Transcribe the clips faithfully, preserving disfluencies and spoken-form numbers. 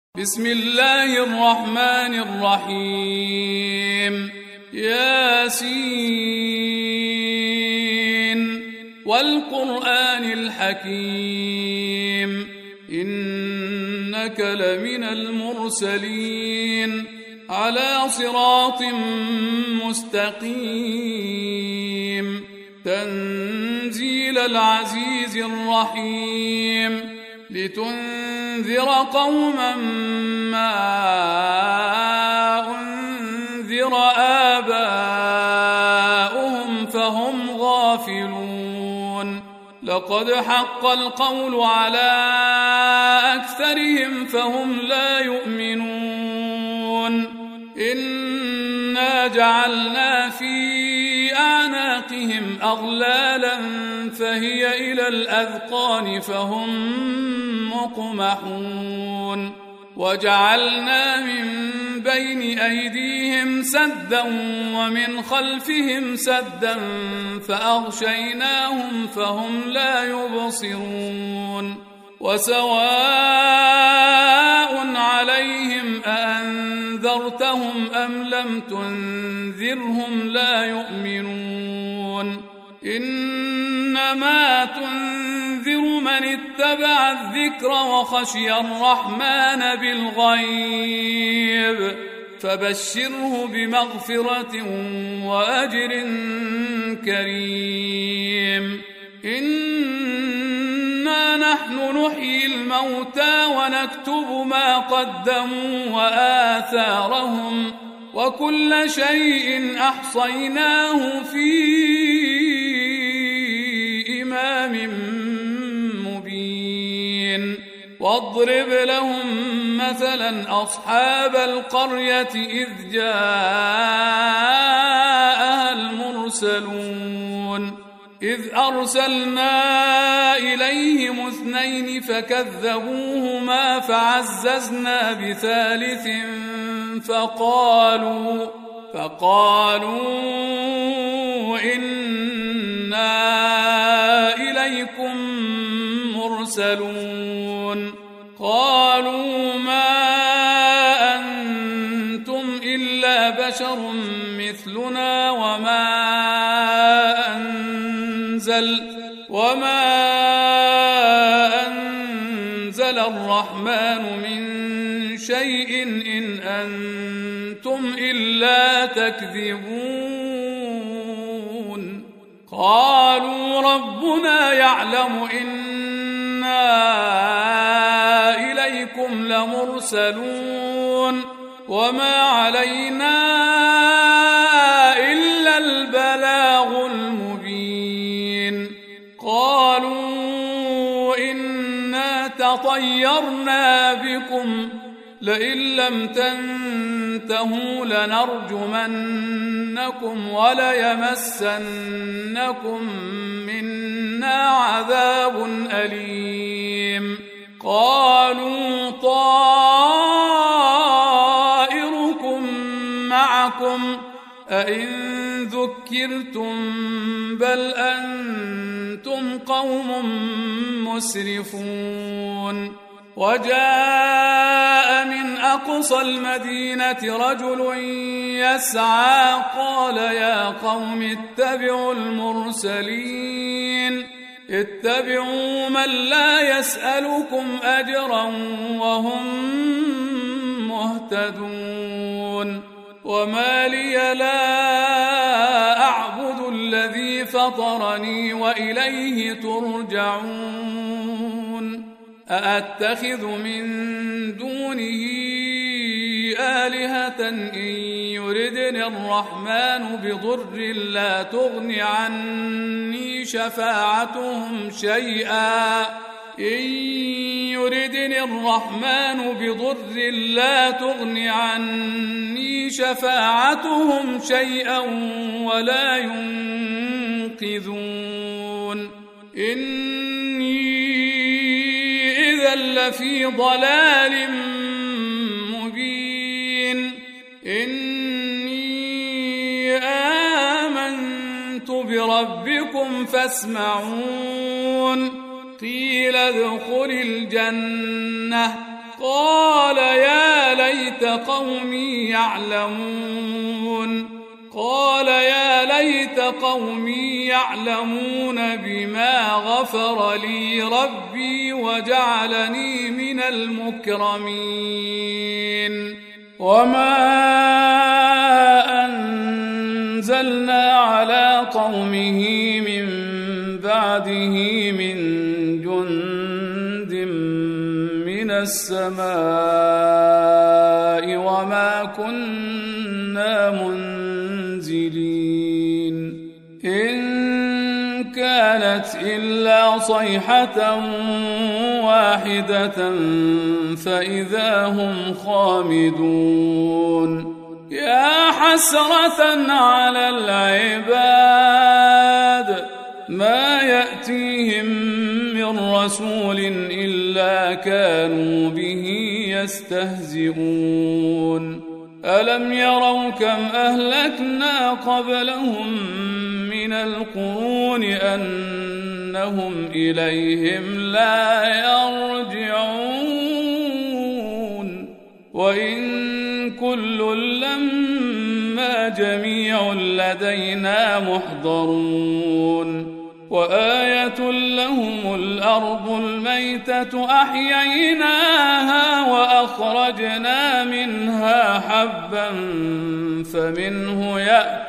بسم الله الرحمن الرحيم ياسين والقرآن الحكيم إنك لمن المرسلين على صراط مستقيم تنزيل العزيز الرحيم لتنذر قوما ما أنذر آباؤهم فهم غافلون لقد حق القول على أكثرهم فهم لا يؤمنون إنا جعلنا في أعناقهم أغلالا فهي إلى الأذقان فهم مقمحون وجعلنا من بين أيديهم سدا ومن خلفهم سدا فأغشيناهم فهم لا يبصرون وسواء عليهم أأنذرتهم أم لم تنذرهم لا يؤمنون إنما تنذر من اتبع الذكر وخشي الرحمن بالغيب فبشره بمغفرة وأجر كريم إنا نحن نحيي الموتى ونكتب ما قدموا وآثارهم وكل شيء أحصيناه في إمام مبين واضرب لهم مثلا أصحاب القرية إذ جاءها المرسلون إذ أرسلنا إليهم اثنين فكذبوهما فعززنا بثالث فقالوا فقالوا إنا إليكم مرسلون قالوا ما أنتم إلا بشر مثلنا وما أنزل وما أنزل الرحمن من شيء إن أنتم إلا تكذبون قالوا ربنا يعلم إنا إليكم لمرسلون وما علينا إلا البلاغ المبين قالوا إنا تطيرنا بكم لئن لم تنتهوا لنرجمنكم وليمسنكم منا عذاب أليم قالوا طائركم معكم أئن ذكرتم بل أنتم قوم مسرفون وجاء من أقصى المدينة رجل يسعى قال يا قوم اتبعوا المرسلين اتبعوا من لا يسألكم أجرا وهم مهتدون وما لي لا أعبد الذي فطرني وإليه ترجعون أأتخذ من دونه آلهة إن يردني الرحمن بضر لا تغن عني شفاعتهم شيئا إن يردني الرحمن بضر لا تغن عني شفاعتهم شيئا ولا ينقذون إني إذا لفي ضلال مبين إني آمنت بربكم فاسمعون قيل ادخل الجنة قال يا ليت قومي يعلمون قال يا ليت قومي يعلمون بما غفر لي ربي وجعلني من المكرمين وما أنزلنا على قومه من بعده من جند من السماء وما كنا منزلين إن كانت إلا صيحة واحدة فإذا هم خامدون يا حسرة على العباد ما يأتيهم من رسول إلا كانوا به يستهزئون ألم يروا كم أهلكنا قبلهم من القرون أنهم إليهم لا يرجعون وإن كل لما جميع لدينا محضرون وآية لهم الأرض الميتة أحييناها وأخرجنا منها حبا فمنه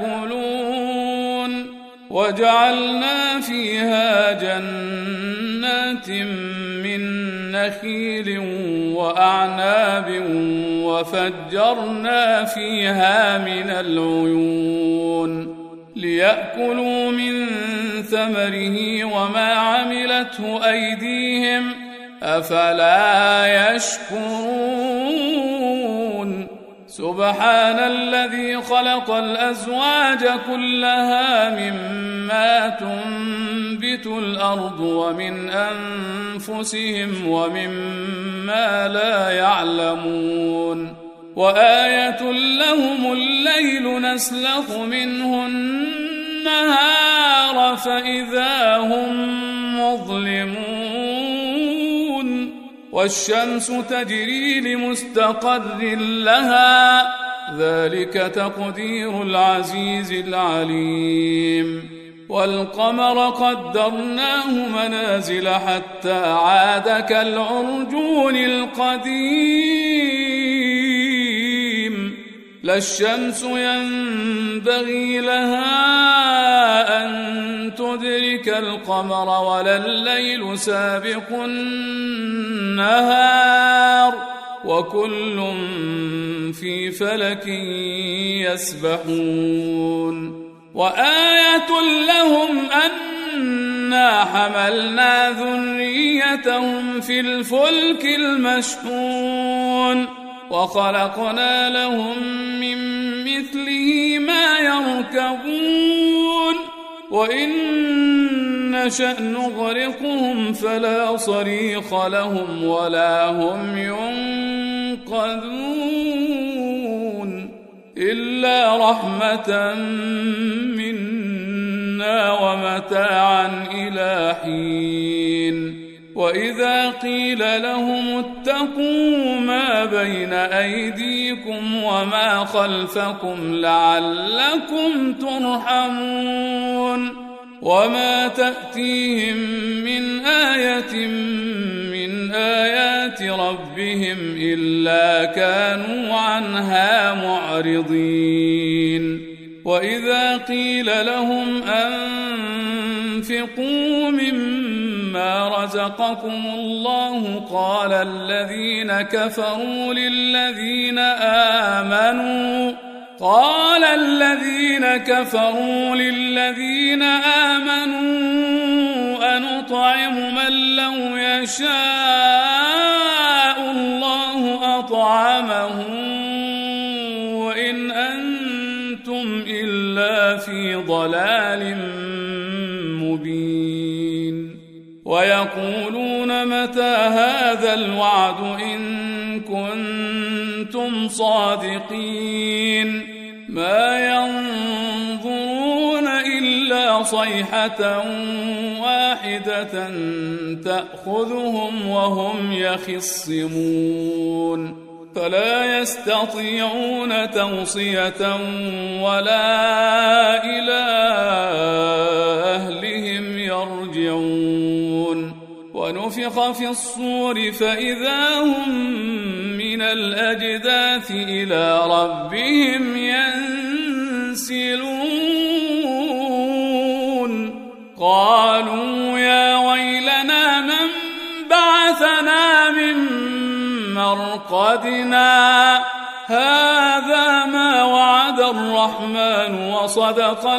يأكلون وجعلنا فيها جنات من نخيل وأعناب وفجرنا فيها من العيون ليأكلوا من ثمره وما عملته أيديهم أفلا يشكرون سبحان الذي خلق الأزواج كلها مما تنبت الأرض ومن أنفسهم ومما لا يعلمون وآية لهم الليل نسلخ منه النهار فإذا هم مظلمون والشمس تجري لمستقر لها ذلك تقدير العزيز العليم والقمر قدرناه منازل حتى عاد كالعرجون القديم لا الشمس ينبغي لها أن تدرك القمر ولا الليل سابق النهار وكل في فلك يسبحون وآية لهم أنا حملنا ذريتهم في الفلك المشحون وخلقنا لهم من مثله ما يركبون وإن نشأ نغرقهم فلا صريخ لهم ولا هم ينقذون إلا رحمة منا ومتاعا إلى حين وإذا قيل لهم اتقوا ما بين أيديكم وما خلفكم لعلكم ترحمون وما تأتيهم من آية من آيات ربهم إلا كانوا عنها معرضين وإذا قيل لهم أنفقوا مما رزقكم الله قال الذين كفروا للذين آمنوا قال الذين كفروا للذين آمنوا أنطعم من لو يشاء الله أطعمه وإن أنتم إلا في ضلال مبين ويقولون متى هذا الوعد إن كنتم صادقين ما ينظرون إلا صيحة واحدة تأخذهم وهم يخصمون فلا يستطيعون توصية ولا إلى أهلهم يرجعون ونفخ في الصور فإذا هم من الأجداث إلى ربهم ينسلون قالوا يا ويلنا من بعثنا من مرقدنا هذا ما وعد الرحمن وصدق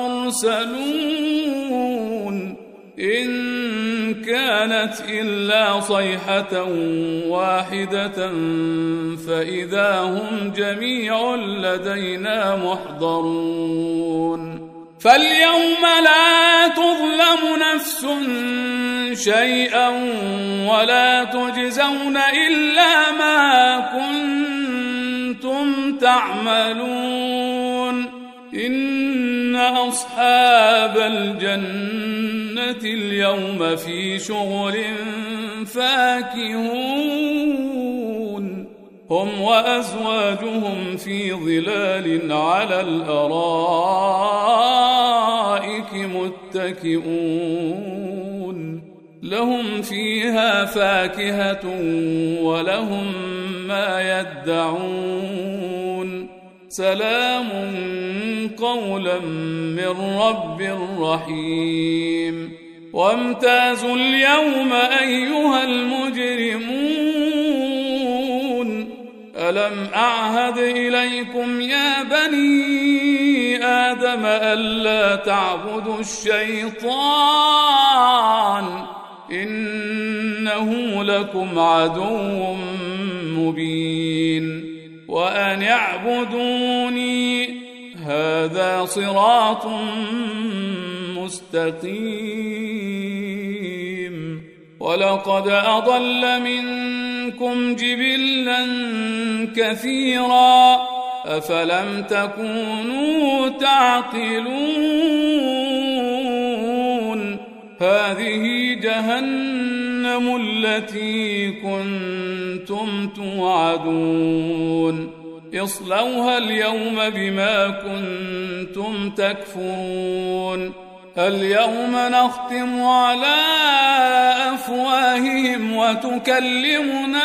المرسلون إن كانت إلا صيحة واحدة فإذا هم جميع لدينا محضرون فاليوم لا تظلم نفس شيئا ولا تجزون إلا ما كنتم تعملون إن أصحاب الجنة اليوم في شغل فاكهون هم وأزواجهم في ظلال على الأرائك متكئون لهم فيها فاكهة ولهم ما يدعون سلام قولا من رب رحيم وامتازوا اليوم أيها المجرمون ألم أعهد إليكم يا بني آدم ألا تعبدوا الشيطان إنه لكم عدو مبين وأن اعبدوني هذا صراط مستقيم ولقد أضل منكم جبلا كثيرا أفلم تكونوا تعقلون هذه جهنم التي كنتم توعدون اصلوها اليوم بما كنتم تكفرون اليوم نختم على أفواههم وتكلمنا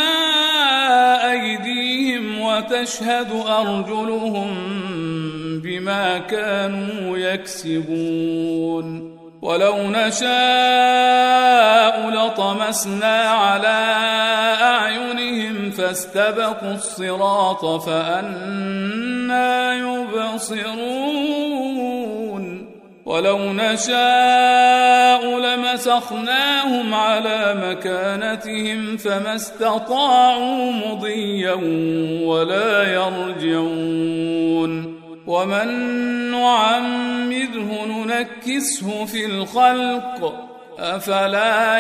أيديهم وتشهد أرجلهم بما كانوا يكسبون ولو نشاء لطمسنا على أعينهم فاستبقوا الصراط فأنى يبصرون ولو نشاء لمسخناهم على مكانتهم فما استطاعوا مضيا ولا يرجعون ومن نعمره ننكسه في الخلق أفلا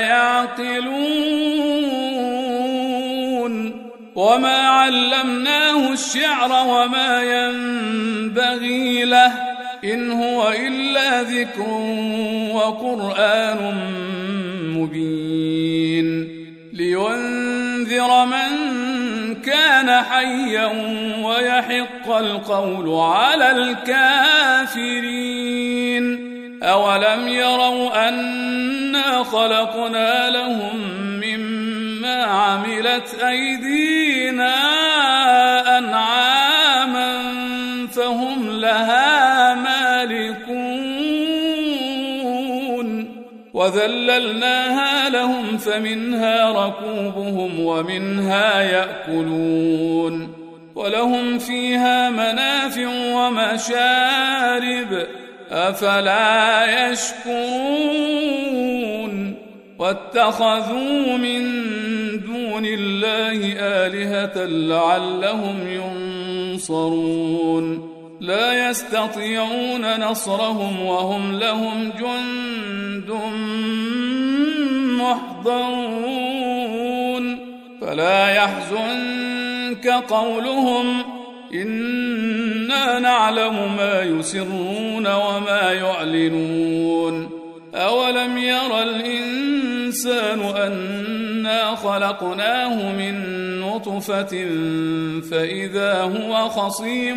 يعقلون وما علمناه الشعر وما ينبغي له إن هو إلا ذكر وقرآن مبين لينذر من كان حيا ويحق القول على الكافرين أولم يروا أنا خلقنا لهم مما عملت أيدينا أنعاما فهم لها مالكون وذللناها لهم فمنها ركوبهم ومنها يأكلون ولهم فيها منافع ومشارب أفلا يشكرون واتخذوا من دون الله آلهة لعلهم ينصرون لا يستطيعون نصرهم وهم لهم جند محضرون فلا يحزنك قولهم إنا نعلم ما يسرون وما يعلنون أولم ير الإنسان أنا خلقناه من نطفة فإذا هو خصيم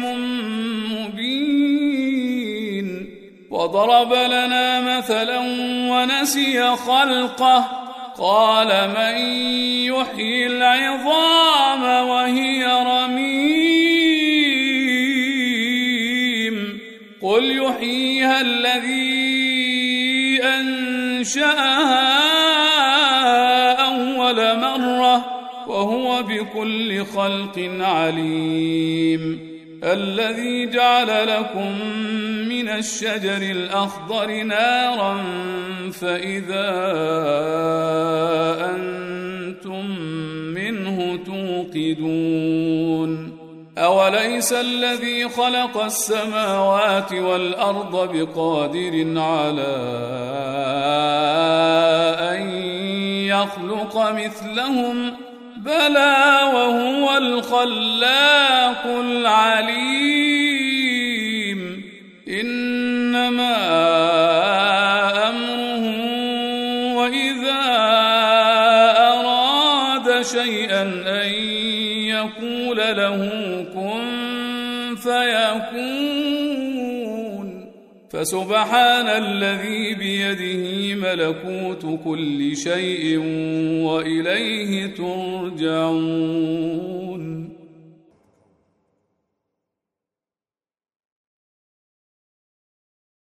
مبين وضرب لنا مثلا ونسي خلقه قال من يحيي العظام وهي رميم قل يحييها الذي أنشأها أول مرة وهو بكل خلق عليم الذي جعل لكم من الشجر الأخضر نارا فإذا أنتم منه توقدون أوليس الذي خلق السماوات والأرض بقادر على أن يخلق مثلهم بلى وهو الخلاق العليم إنما أمره وإذا أراد شيئا أن يقول له كن فيكون فسبحان الذي بيده ملكوت كل شيء وإليه ترجعون.